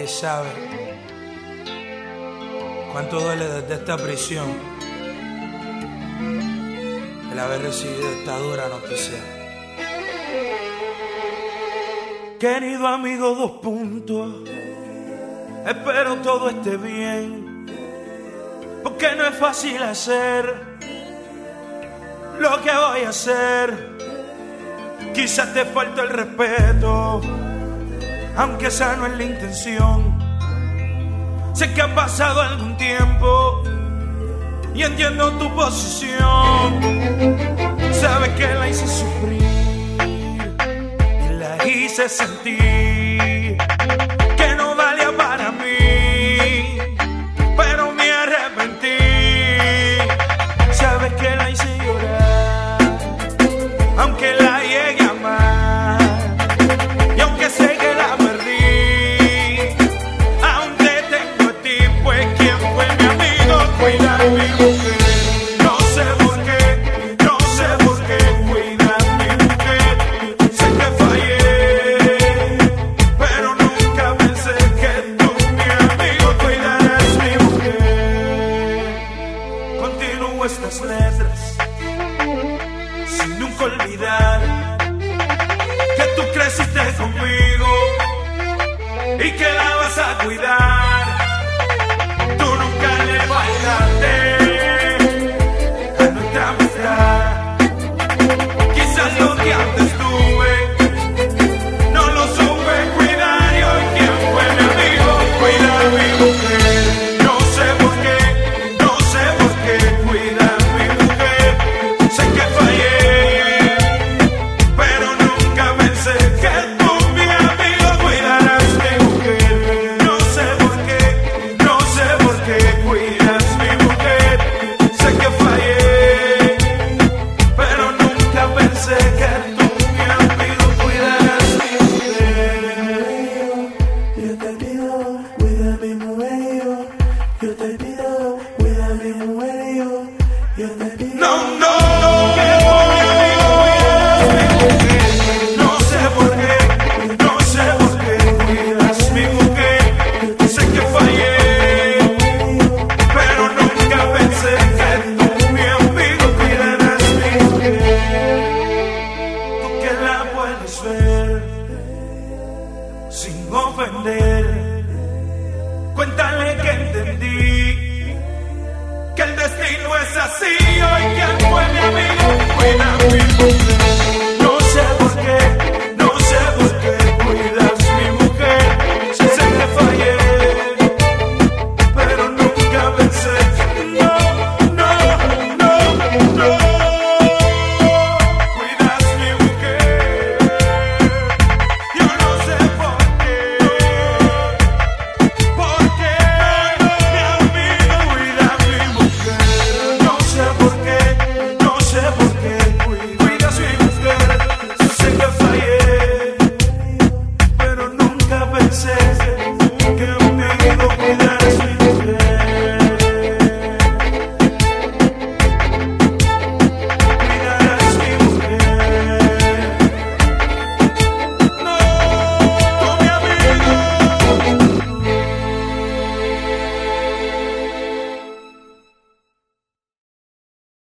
Nadie sabe cuánto duele desde esta prisión el haber recibido esta dura noticia. Querido amigo, 2 puntos. Espero todo esté bien, porque no es fácil hacer lo que voy a hacer. Quizás te falta el respeto, aunque esa no es la intención. Sé que ha pasado algún tiempo y entiendo tu posición. Sabes que la hice sufrir y la hice sentir que no valía para mí, pero me arrepentí. Sabes que la hice llorar, aunque la llegué a amar, y aunque sé que la perdí, aún te tengo a ti, pues quien fue mi amigo, cuida mi mujer. No sé por qué, no sé por qué, cuida mi mujer. Sé que fallé, pero nunca pensé que tú, mi amigo, cuidarás mi mujer. Continúo estas letras sin nunca olvidar que tú creciste conmigo y que la vas a cuidar. Tú nunca le fallaste a nuestra amistad. Quizás lo que antes tuve no lo supe cuidar, y hoy quien fue mi amigo cuida a mi mujer. No sé por qué, no sé por qué cuida a mi mujer. Sé que fallé, pero nunca pensé que tú, mi amigo, cuidarás mi mujer. No sé por qué, no sé por qué cuidas mi mujer. Sé que fallé, pero nunca pensé que tú, mi amigo, cuidarás mi mujer. Yo te pido, cuida mi mujer. Yo te pido, cuida mi mujer. Yo te pido. No, no, que tú, mi amigo, cuidarás mi mujer. No sé por qué, no sé por qué cuidas mi mujer. Sé que fallé, pero nunca pensé que tú, mi amigo, cuidarás mi mujer. Tú que la puedes ver sin ofender, cuéntale que entendí que el destino es así. Hoy quien fue mi amigo cuida mi mujer.